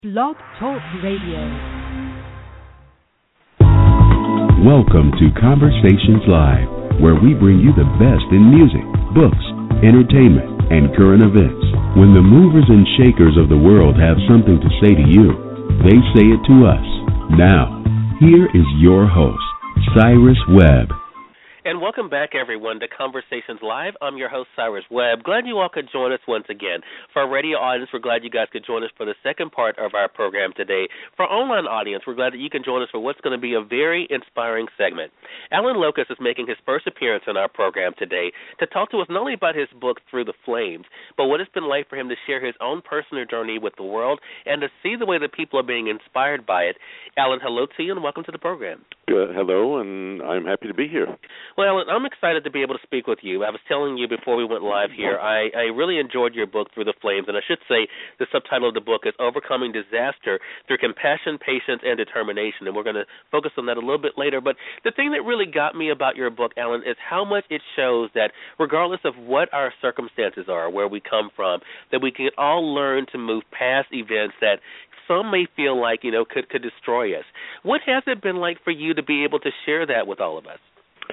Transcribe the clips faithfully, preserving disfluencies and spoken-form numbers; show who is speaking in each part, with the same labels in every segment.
Speaker 1: Blog Talk Radio.
Speaker 2: Welcome to Conversations Live, where we bring you the best in music, books, entertainment, and current events. When the movers and shakers of the world have something to say to you, they say it to us. Now, here is your host, Cyrus Webb.
Speaker 3: And welcome back, everyone, to Conversations Live. I'm your host, Cyrus Webb. Glad you all could join us once again. For our radio audience, we're glad you guys could join us for the second part of our program today. For our online audience, we're glad that you can join us for what's going to be a very inspiring segment. Alan Locust is making his first appearance on our program today to talk to us not only about his book, Through the Flames, but what it's been like for him to share his own personal journey with the world and to see the way that people are being inspired by it. Alan, hello to you and welcome to the program.
Speaker 4: Uh, hello, and I'm happy to be here.
Speaker 3: Well, Alan, I'm excited to be able to speak with you. I was telling you before we went live here, I, I really enjoyed your book, Through the Flames, and I should say the subtitle of the book is Overcoming Disaster Through Compassion, Patience, and Determination, and we're going to focus on that a little bit later. But the thing that really got me about your book, Alan, is how much it shows that regardless of what our circumstances are, where we come from, that we can all learn to move past events that some may feel like, you know, could, could destroy us. What has it been like for you to be able to share that with all of us?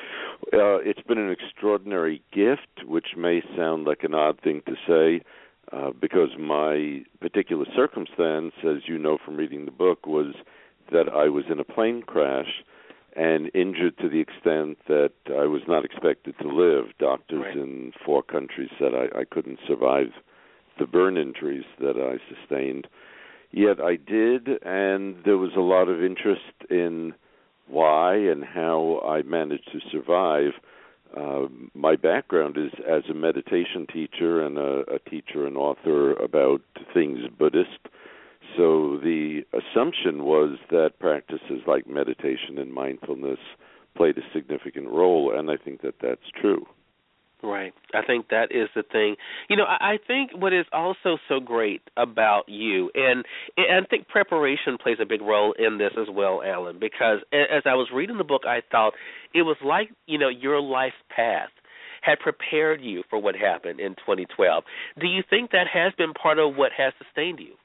Speaker 4: Uh, it's been an extraordinary gift, which may sound like an odd thing to say, uh, because my particular circumstance, as you know from reading the book, was that I was in a plane crash and injured to the extent that I was not expected to live. Doctors
Speaker 3: right.
Speaker 4: in four countries said I, I couldn't survive the burn injuries that I sustained. Yet I did, and there was a lot of interest in why and how I managed to survive. Uh, my background is as a meditation teacher and a, a teacher and author about things Buddhist. So the assumption was that practices like meditation and mindfulness played a significant role, and I think that that's true.
Speaker 3: Right. I think that is the thing. You know, I, I think what is also so great about you, and, and I think preparation plays a big role in this as well, Alan, because as I was reading the book, I thought it was like, you know, your life path had prepared you for what happened in twenty twelve. Do you think that has been part of what has sustained you?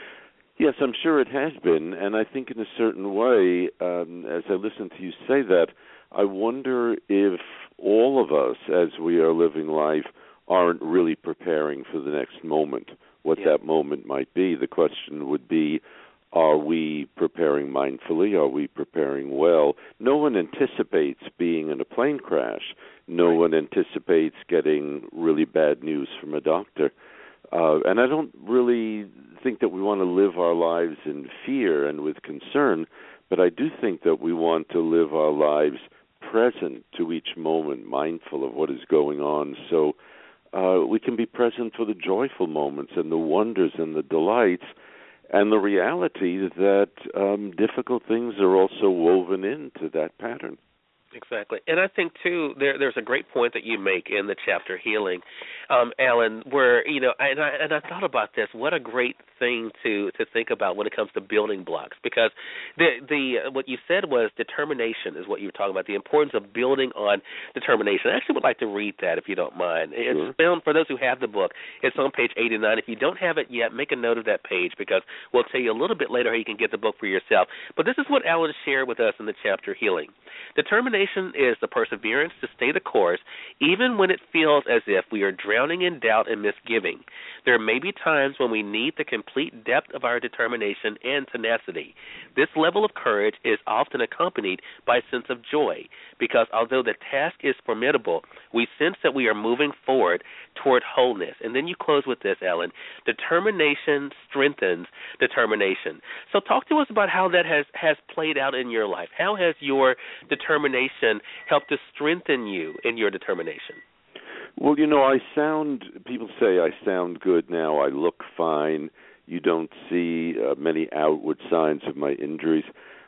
Speaker 4: Yes, I'm sure it has been, and I think in a certain way, um, as I listen to you say that, I wonder if all of us, as we are living life, aren't really preparing for the next moment, what
Speaker 3: yeah.
Speaker 4: that moment might be. The question would be, are we preparing mindfully? Are we preparing well? No one anticipates being in a plane crash. No
Speaker 3: right.
Speaker 4: one anticipates getting really bad news from a doctor. Uh, and I don't really think that we want to live our lives in fear and with concern, but I do think that we want to live our lives present to each moment, mindful of what is going on, so uh, we can be present for the joyful moments and the wonders and the delights and the reality that um, difficult things are also woven into that pattern.
Speaker 3: Exactly. And I think, too, there, there's a great point that you make in the chapter Healing, um, Alan, where, you know, and I, and I thought about this, what a great thing to, to think about when it comes to building blocks, because the the what you said was determination is what you were talking about, the importance of building on determination. I actually would like to read that, if you don't mind. It's
Speaker 4: sure.
Speaker 3: found, for those who have the book, it's on page eighty-nine. If you don't have it yet, make a note of that page, because we'll tell you a little bit later how you can get the book for yourself. But this is what Alan shared with us in the chapter Healing. Determination is the perseverance to stay the course, even when it feels as if we are drowning in doubt and misgiving. There may be times when we need the complete depth of our determination and tenacity. This level of courage is often accompanied by a sense of joy, because although the task is formidable, we sense that we are moving forward toward wholeness. And then you close with this, Alan. Determination strengthens determination. So talk to us about how that has, has played out in your life. How has your determination helped to strengthen you in your determination?
Speaker 4: Well, you know, I sound, people say I sound good now, I look fine, you don't see uh, many outward signs of my injuries,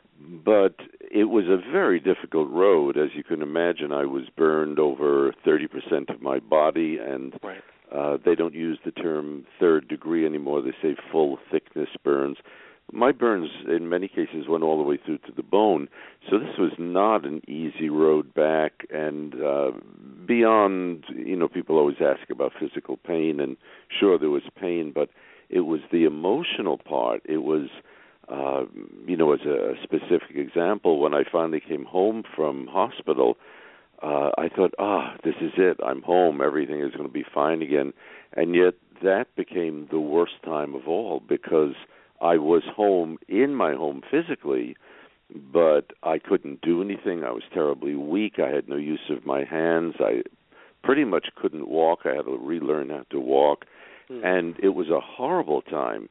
Speaker 4: but it was a very difficult road. As you can imagine, I was burned over thirty percent of my body, and
Speaker 3: right.
Speaker 4: uh, they don't use the term third degree anymore, they say full thickness burns. My burns, in many cases, went all the way through to the bone. So this was not an easy road back. And uh, beyond, you know, people always ask about physical pain, and sure, there was pain, but It was the emotional part. It was, uh, you know, as a specific example, when I finally came home from hospital, uh, I thought, ah, this is it. I'm home. Everything is going to be fine again. And yet that became the worst time of all, because I was home, in my home physically, but I couldn't do anything. I was terribly weak. I had no use of my hands. I pretty much couldn't walk. I had to relearn how to walk. Mm. And it was a horrible time.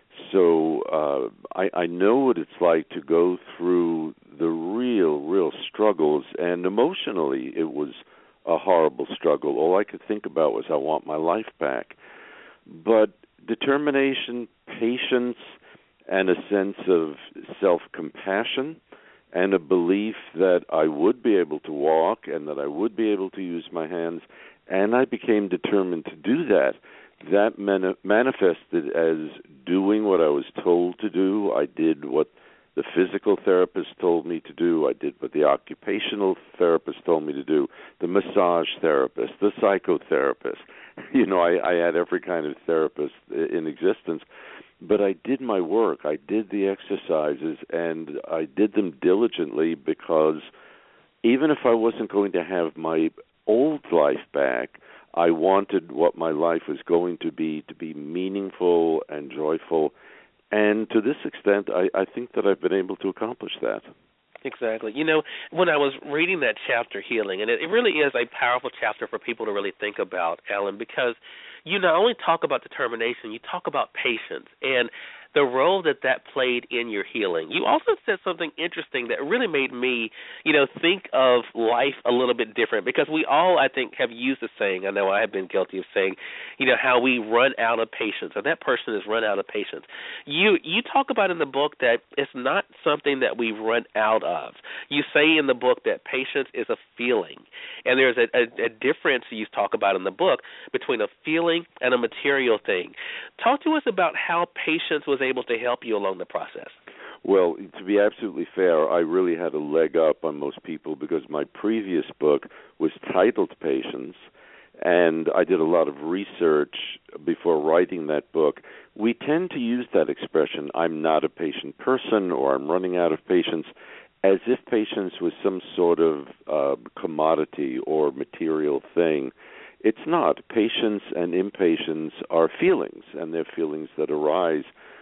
Speaker 4: So uh, I, I know what it's like to go through the real, real struggles. And emotionally, it was a horrible struggle. All I could think about was, I want my life back. But determination, patience, and a sense of self-compassion, and a belief that I would be able to walk and that I would be able to use my hands, and I became determined to do that. That mani- manifested as doing what I was told to do. I did what the physical therapist told me to do. I did what the occupational therapist told me to do, the massage therapist, the psychotherapist. You know, I, I had every kind of therapist in existence. But I did my work. I did the exercises, and I did them diligently, because even if I wasn't going to have my old life back, I wanted what my life was going to be to be meaningful and joyful. And to this extent, I, I think that I've been able to accomplish that.
Speaker 3: Exactly. You know, when I was reading that chapter, Healing, and it, it really is a powerful chapter for people to really think about, Alan, because you not only talk about determination, you talk about patience and the role that that played in your healing. You also said something interesting that really made me, you know, think of life a little bit different, because we all, I think, have used the saying, I know I have been guilty of saying, you know, how we run out of patience, or that person has run out of patience. You you talk about in the book that it's not something that we run out of. You say in the book that patience is a feeling, and there's a, a, a difference you talk about in the book between a feeling and a material thing. Talk to us about how patience was able to help you along the process.
Speaker 4: Well, to be absolutely fair, I really had a leg up on most people, because my previous book was titled Patience, and I did a lot of research before writing that book. We tend to use that expression, I'm not a patient person, or I'm running out of patience, as if patience was some sort of uh, commodity or material thing. It's not. Patience and impatience are feelings, and they're feelings that arise.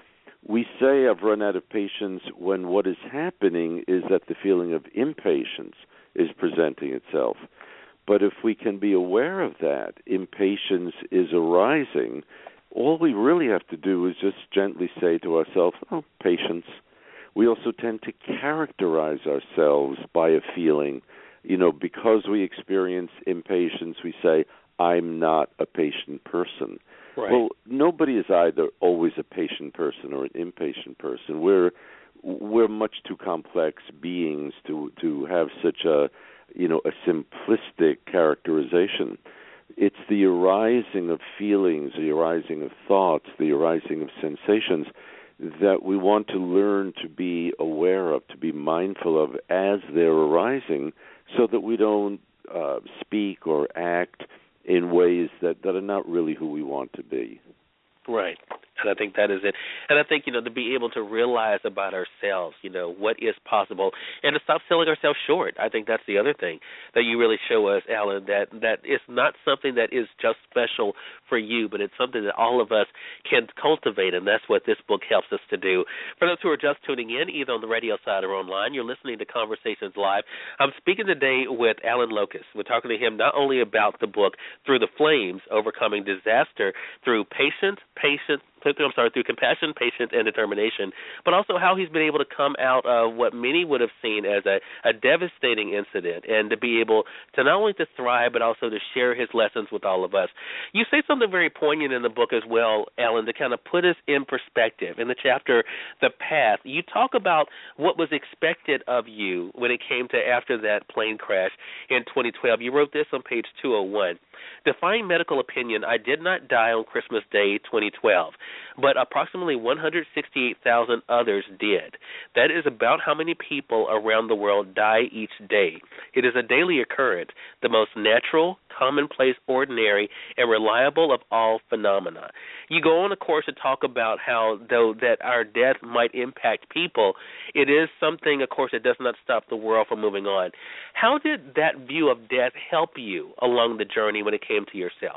Speaker 4: We say I've run out of patience when what is happening is that the feeling of impatience is presenting itself. But if we can be aware of that, impatience is arising, all we really have to do is just gently say to ourselves, oh, patience. We also tend to characterize ourselves by a feeling. You know, because we experience impatience, we say, I'm not a patient person.
Speaker 3: Right.
Speaker 4: Well, nobody is either always a patient person or an impatient person. We're we're much too complex beings to to have such a you know a simplistic characterization. It's the arising of feelings, the arising of thoughts, the arising of sensations that we want to learn to be aware of, to be mindful of as they're arising, so that we don't uh, speak or act in ways that, that are not really who we want to be.
Speaker 3: Right. And I think that is it. And I think, you know, to be able to realize about ourselves, you know, what is possible, and to stop selling ourselves short. I think that's the other thing that you really show us, Alan, that, that it's not something that is just special for you, but it's something that all of us can cultivate, and that's what this book helps us to do. For those who are just tuning in, either on the radio side or online, you're listening to Conversations Live. I'm speaking today with Alan Locust. We're talking to him not only about the book Through the Flames, Overcoming Disaster Through Patience, Patience, I'm sorry, through compassion, patience, and determination, but also how he's been able to come out of what many would have seen as a, a devastating incident, and to be able to not only to thrive, but also to share his lessons with all of us. You say something very poignant in the book as well, Alan, to kind of put us in perspective. In the chapter, The Path, you talk about what was expected of you when it came to after that plane crash in twenty twelve. You wrote this on page two oh one. Defying medical opinion, I did not die on Christmas Day twenty twelve, but approximately one hundred sixty-eight thousand others did. That is about how many people around the world die each day. It is a daily occurrence, the most natural, commonplace, ordinary, and reliable of all phenomena. You go on, of course, to talk about how, though that our death might impact people, it is something, of course, that does not stop the world from moving on. How did that view of death help you along the journey when it came to yourself?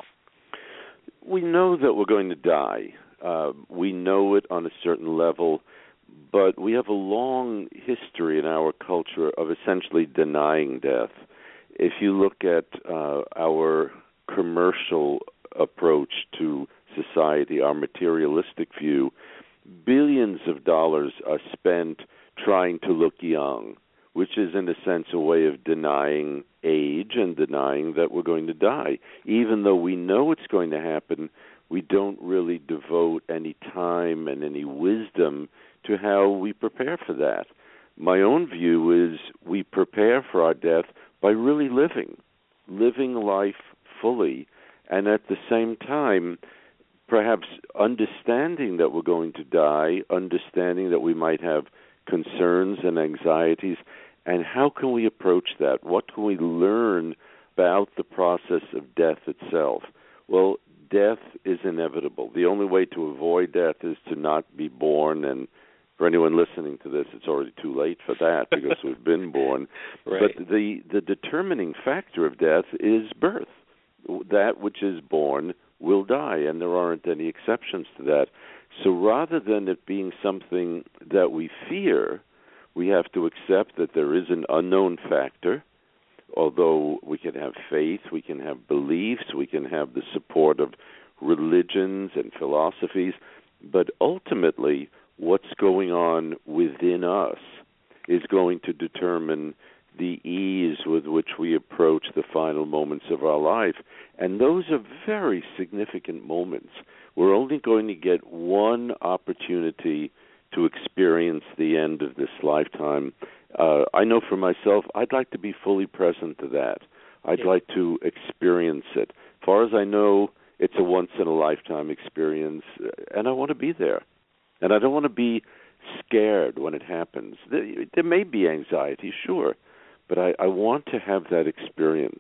Speaker 4: We know that we're going to die. Uh, we know it on a certain level, but we have a long history in our culture of essentially denying death. If you look at uh, our commercial approach to society, our materialistic view, billions of dollars are spent trying to look young, which is in a sense a way of denying age and denying that we're going to die. Even though we know it's going to happen, we don't really devote any time and any wisdom to how we prepare for that. My own view is we prepare for our death by really living, living life fully, and at the same time, perhaps understanding that we're going to die, understanding that we might have concerns and anxieties, and how can we approach that? What can we learn about the process of death itself? Well, death is inevitable. The only way to avoid death is to not be born, and for anyone listening to this, it's already too late for that because we've been born.
Speaker 3: Right.
Speaker 4: But the, the determining factor of death is birth. That which is born will die, and there aren't any exceptions to that. So rather than it being something that we fear, we have to accept that there is an unknown factor. Although we can have faith, we can have beliefs, we can have the support of religions and philosophies, but ultimately what's going on within us is going to determine the ease with which we approach the final moments of our life. And those are very significant moments. We're only going to get one opportunity to experience the end of this lifetime. Uh, I know for myself, I'd like to be fully present to that. I'd yeah. like to experience it. As far as I know, it's a once-in-a-lifetime experience, and I want to be there. And I don't want to be scared when it happens. There, there may be anxiety, sure, but I, I want to have that experience.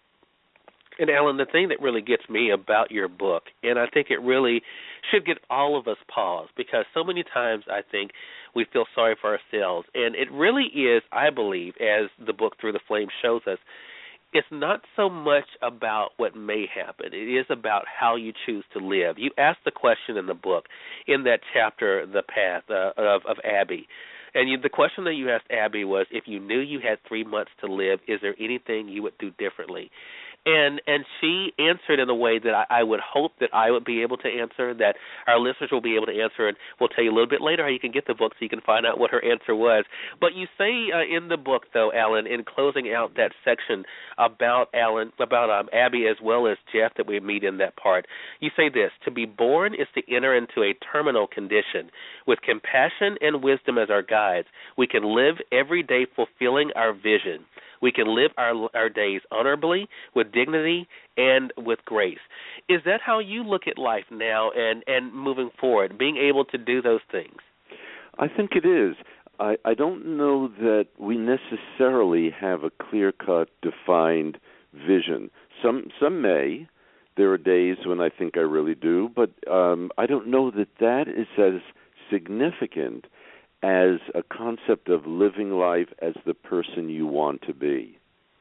Speaker 3: And, Alan, the thing that really gets me about your book, and I think it really should get all of us pause, because so many times I think we feel sorry for ourselves. And it really is, I believe, as the book Through the Flames shows us, it's not so much about what may happen. It is about how you choose to live. You ask the question in the book, in that chapter, The Path uh, of, of Abby. And you, the question that you asked Abby was, if you knew you had three months to live, is there anything you would do differently? And and she answered in a way that I, I would hope that I would be able to answer, that our listeners will be able to answer, and we'll tell you a little bit later how you can get the book so you can find out what her answer was. But you say uh, in the book, though, Alan, in closing out that section about Alan, about um, Abby as well as Jeff that we meet in that part, you say this: to be born is to enter into a terminal condition. With compassion and wisdom as our guides, we can live every day fulfilling our vision. We can live our our days honorably, with dignity, and with grace. Is that how you look at life now and, and moving forward, being able to do those things?
Speaker 4: I think it is. I, I don't know that we necessarily have a clear-cut, defined vision. Some some may. There are days when I think I really do, but um, I don't know that that is as significant as a concept of living life as the person you want to be.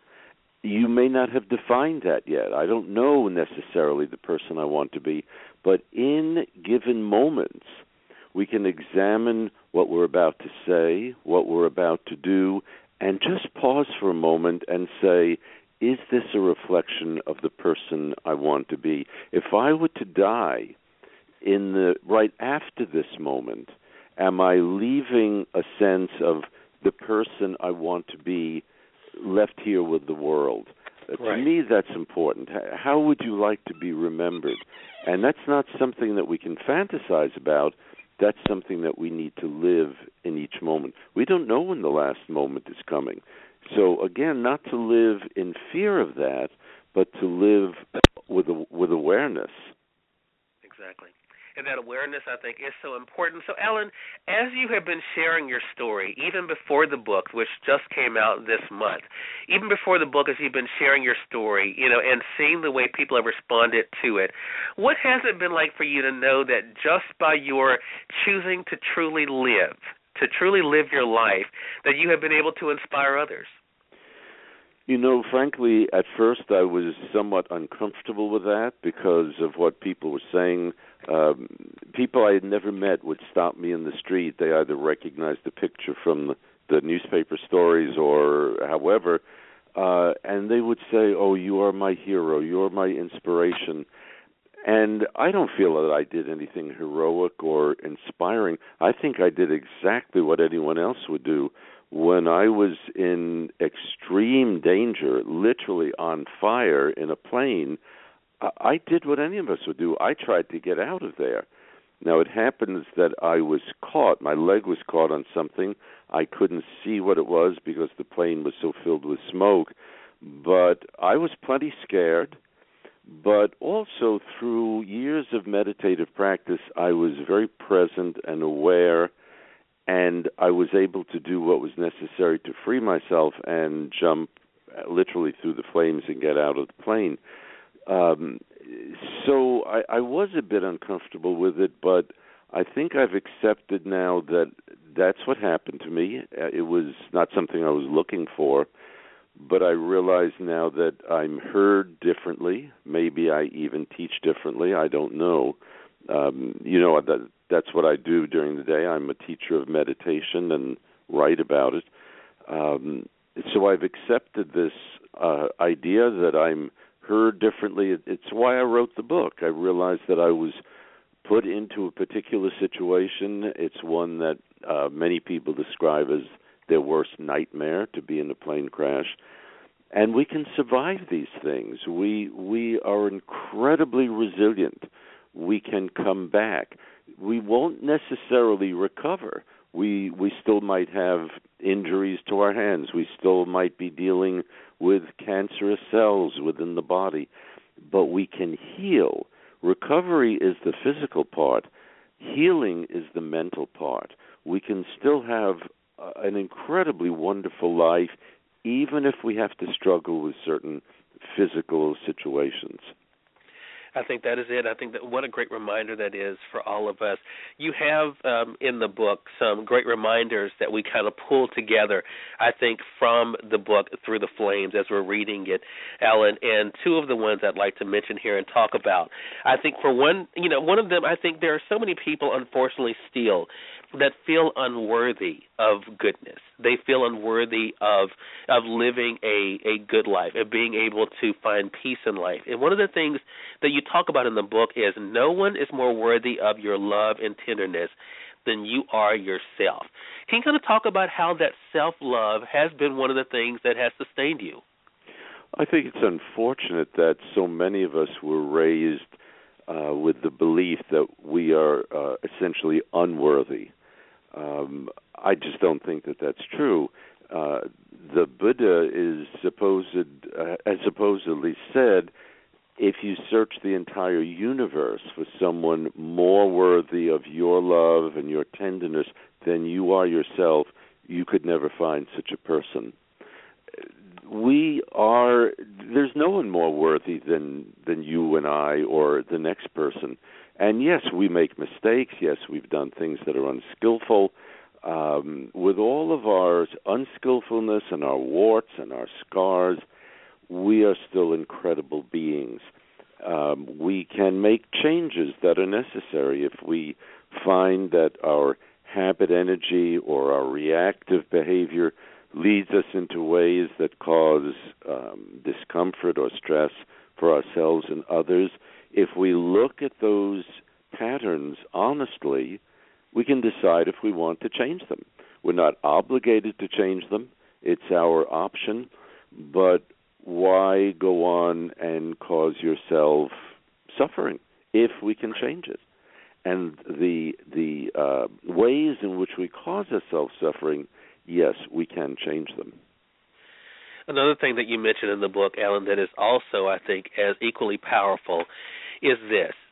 Speaker 4: You may not have defined that yet. I don't know necessarily the person I want to be, but in given moments, we can examine what we're about to say, what we're about to do, and just pause for a moment and say, is this a reflection of the person I want to be? If I were to die in the right after this moment, am I leaving a sense of the person I want to be left here with the world?
Speaker 3: Right.
Speaker 4: To me, that's important. How would you like to be remembered? And that's not something that we can fantasize about. That's something that we need to live in each moment. We don't know when the last moment is coming. So, again, not to live in fear of that, but to live with with awareness.
Speaker 3: Exactly. And that awareness, I think, is so important. So, Alan, as you have been sharing your story, even before the book, which just came out this month, even before the book, as you've been sharing your story, you know, and seeing the way people have responded to it, what has it been like for you to know that just by your choosing to truly live, to truly live your life, that you have been able to inspire others?
Speaker 4: You know, frankly, at first I was somewhat uncomfortable with that because of what people were saying. Um, people I had never met would stop me in the street. They either recognized the picture from the, the newspaper stories or however, uh, and they would say, "Oh, you are my hero. You're my inspiration." And I don't feel that I did anything heroic or inspiring. I think I did exactly what anyone else would do. When I was in extreme danger, literally on fire in a plane, I did what any of us would do. I tried to get out of there. Now, it happens that I was caught. My leg was caught on something. I couldn't see what it was because the plane was so filled with smoke. But I was plenty scared. But also, through years of meditative practice, I was very present and aware, and I was able to do what was necessary to free myself and jump literally through the flames and get out of the plane. Um, so I, I was a bit uncomfortable with it, but I think I've accepted now that that's what happened to me. It was not something I was looking for, but I realize now that I'm heard differently. Maybe I even teach differently. I don't know. Um, you know, that that's what I do during the day. I'm a teacher of meditation and write about it. Um, so I've accepted this uh, idea that I'm heard differently. It, it's why I wrote the book. I realized that I was put into a particular situation. It's one that uh, many people describe as their worst nightmare, to be in a plane crash. And we can survive these things. We we are incredibly resilient. We can come back. We won't necessarily recover. We we still might have injuries to our hands. We still might be dealing with cancerous cells within the body. But we can heal. Recovery is the physical part. Healing is the mental part. We can still have an incredibly wonderful life, even if we have to struggle with certain physical situations.
Speaker 3: I think that is it. I think that what a great reminder that is for all of us. You have um, in the book some great reminders that we kind of pull together, I think, from the book Through the Flames as we're reading it, Alan, and two of the ones I'd like to mention here and talk about. I think for one, you know, one of them, I think there are so many people, unfortunately, still that feel unworthy of goodness. They feel unworthy of of living a, a good life, of being able to find peace in life. And one of the things that you talk about in the book is no one is more worthy of your love and tenderness than you are yourself. Can you kind of talk about how that self-love has been one of the things that has sustained you?
Speaker 4: I think it's unfortunate that so many of us were raised uh, with the belief that we are uh, essentially unworthy. Um, I just don't think that that's true. Uh, the Buddha is supposed, uh, has supposedly said, if you search the entire universe for someone more worthy of your love and your tenderness than you are yourself, you could never find such a person. We are, there's no one more worthy than, than you and I or the next person. And yes, we make mistakes. Yes, we've done things that are unskillful. Um, with all of our unskillfulness and our warts and our scars, we are still incredible beings. Um, we can make changes that are necessary if we find that our habit energy or our reactive behavior leads us into ways that cause um, discomfort or stress for ourselves and others. If we look at those patterns honestly, we can decide if we want to change them. We're not obligated to change them. It's our option. But why go on and cause yourself suffering if we can change it? And the the uh, ways in which we cause ourselves suffering, yes, we can change them.
Speaker 3: Another thing that you mentioned in the book, Alan, that is also, I think, as equally powerful is this.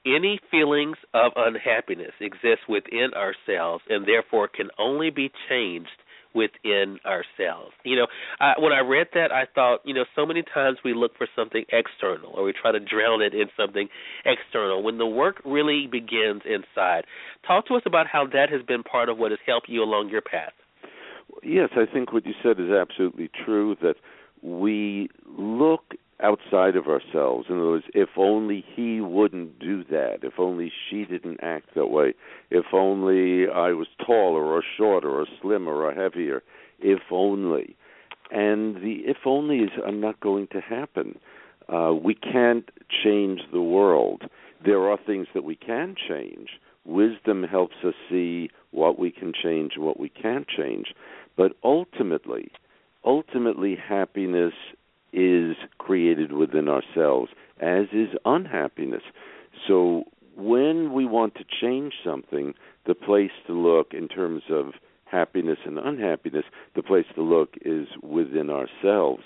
Speaker 3: Any feelings of unhappiness exist within ourselves and therefore can only be changed within ourselves. You know, I, when I read that, I thought, you know, so many times we look for something external or we try to drown it in something external when the work really begins inside. Talk to us about how that has been part of what has helped you along your path.
Speaker 4: Yes, I think what you said is absolutely true, that we look outside of ourselves. In other words, if only he wouldn't do that, if only she didn't act that way, if only I was taller or shorter or slimmer or heavier, if only. And the if onlys are not going to happen. Uh, we can't change the world. There are things that we can change. Wisdom helps us see what we can change and what we can't change. But ultimately, ultimately happiness is created within ourselves, as is unhappiness. So when we want to change something, the place to look in terms of happiness and unhappiness, the place to look is within ourselves.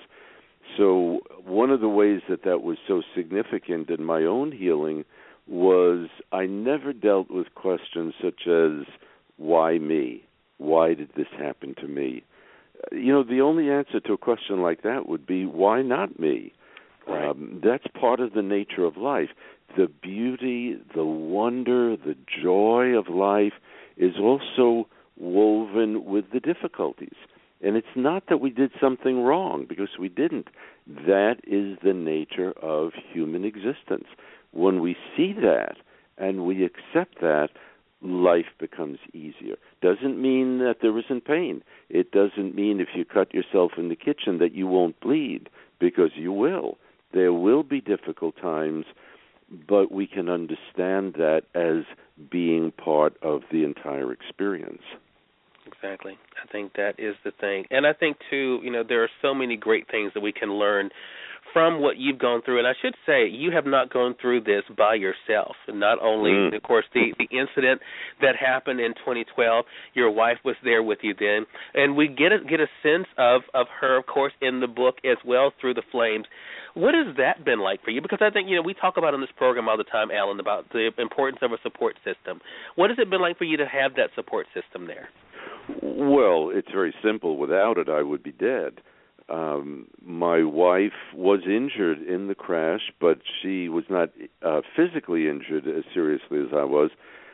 Speaker 4: So one of the ways that that was so significant in my own healing was I never dealt with questions such as, why me? Why did this happen to me? You know, the only answer to a question like that would be, why not me?
Speaker 3: Right.
Speaker 4: Um, that's part of the nature of life. The beauty, the wonder, the joy of life is also woven with the difficulties. And it's not that we did something wrong, because we didn't. That is the nature of human existence. When we see that and we accept that, life becomes easier. Doesn't mean that there isn't pain. It doesn't mean if you cut yourself in the kitchen that you won't bleed, because you will. There will be difficult times, but we can understand that as being part of the entire experience.
Speaker 3: Exactly. I think that is the thing. And I think, too, you know, there are so many great things that we can learn from what you've gone through. And I should say, you have not gone through this by yourself. And not only, mm. of course, the, the incident that happened in twenty twelve, your wife was there with you then. And we get a, get a sense of, of her, of course, in the book as well, Through the Flames. What has that been like for you? Because I think, you know, we talk about on this program all the time, Alan, about the importance of a support system. What has it been like for you to have that support system there?
Speaker 4: Well, it's very simple. Without it, I would be dead. Um, my wife was injured in the crash, but she was not uh, physically injured as seriously as I was.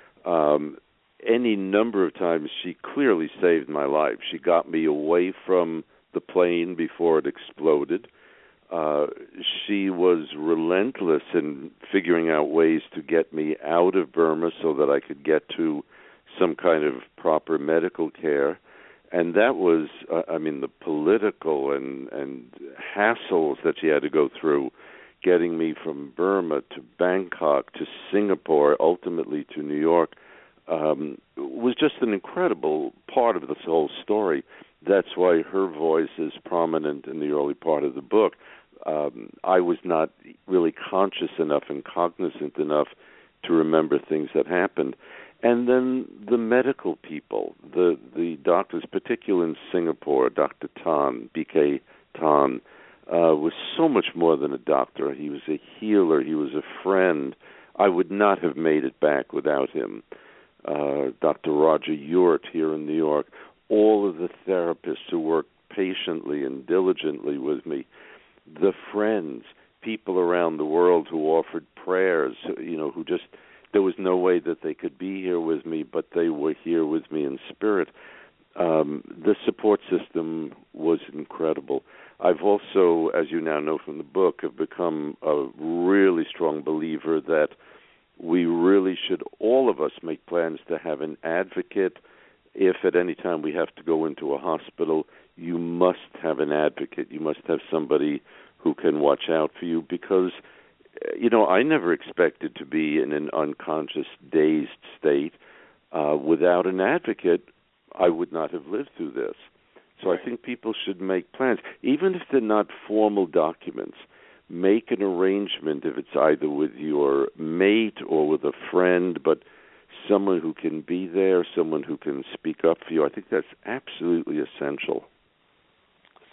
Speaker 4: Um, any number of times, she clearly saved my life. She got me away from the plane before it exploded. Uh, she was relentless in figuring out ways to get me out of Burma so that I could get to some kind of proper medical care. And that was, uh, I mean, the political and, and hassles that she had to go through, getting me from Burma to Bangkok to Singapore, ultimately to New York, um, was just an incredible part of this whole story. That's why her voice is prominent in the early part of the book. Um, I was not really conscious enough and cognizant enough to remember things that happened. And then the medical people, the the doctors, particularly in Singapore, Doctor Tan, B K Tan, uh, was so much more than a doctor. He was a healer. He was a friend. I would not have made it back without him. Uh, Doctor Roger Ewart here in New York, all of the therapists who worked patiently and diligently with me, the friends, people around the world who offered prayers, you know, who just, there was no way that they could be here with me, but they were here with me in spirit. Um, the support system was incredible. I've also, as you now know from the book, have become a really strong believer that we really should, all of us, make plans to have an advocate. If at any time we have to go into a hospital, you must have an advocate. You must have somebody who can watch out for you, because, you know, I never expected to be in an unconscious, dazed state. Uh, without an advocate, I would not have lived through this. So I think people should make plans, even if they're not formal documents. Make an arrangement, if it's either with your mate or with a friend, but someone who can be there, someone who can speak up for you. I think that's absolutely essential.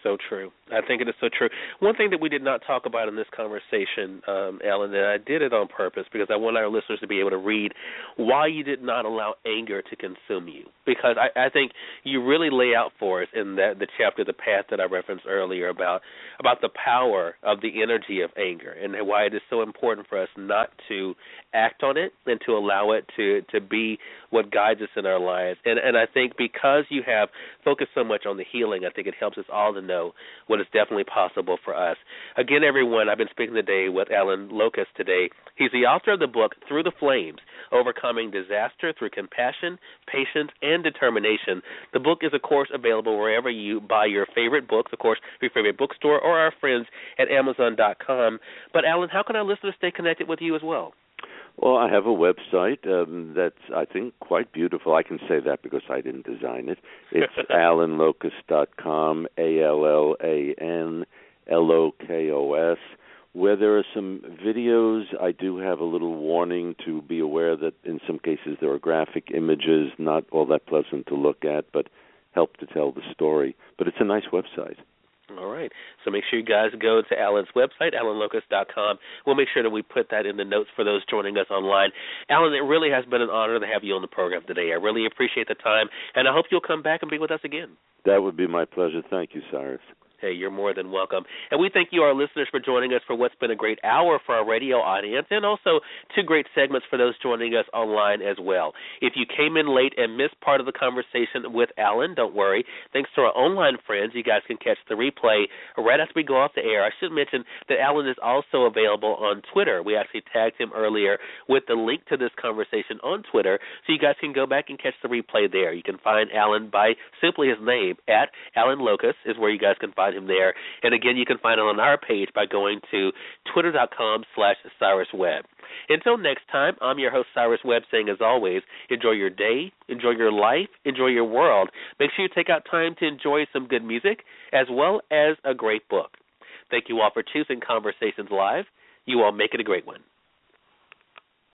Speaker 3: So true. I think it is so true. One thing that we did not talk about in this conversation, um, Alan, and I did it on purpose because I want our listeners to be able to read why you did not allow anger to consume you. Because I, I think you really lay out for us in that the chapter, The Path, that I referenced earlier about about the power of the energy of anger and why it is so important for us not to act on it and to allow it to, to be what guides us in our lives. And, and I think because you have focused so much on the healing, I think it helps us all to know what is definitely possible for us. Again, everyone, I've been speaking today with Alan Locust today. He's the author of the book, Through the Flames, Overcoming Disaster Through Compassion, Patience, and Determination. The book is, of course, available wherever you buy your favorite books, of course, your favorite bookstore, or our friends at Amazon dot com. But, Alan, how can our listeners stay connected with you as well?
Speaker 4: Well, I have a website um, that's, I think, quite beautiful. I can say that because I didn't design it. It's alan locust dot com, A L L A N L O K O S, where there are some videos. I do have a little warning to be aware that in some cases there are graphic images, not all that pleasant to look at, but help to tell the story. But it's a nice website.
Speaker 3: All right. So make sure you guys go to Alan's website, alan locust dot com. We'll make sure that we put that in the notes for those joining us online. Alan, it really has been an honor to have you on the program today. I really appreciate the time, and I hope you'll come back and be with us again.
Speaker 4: That would be my pleasure. Thank you, Cyrus.
Speaker 3: Hey, you're more than welcome. And we thank you, our listeners, for joining us for what's been a great hour for our radio audience and also two great segments for those joining us online as well. If you came in late and missed part of the conversation with Alan, don't worry. Thanks to our online friends, you guys can catch the replay right after we go off the air. I should mention that Alan is also available on Twitter. We actually tagged him earlier with the link to this conversation on Twitter, so you guys can go back and catch the replay there. You can find Alan by simply his name, at Alan Locust is where you guys can find him there. And again, you can find it on our page by going to twitter.com slash Cyrus Webb. Until next time, I'm your host, Cyrus Webb, saying as always, enjoy your day, enjoy your life, enjoy your world. Make sure you take out time to enjoy some good music as well as a great book. Thank you all for choosing Conversations Live. You all make it a great one.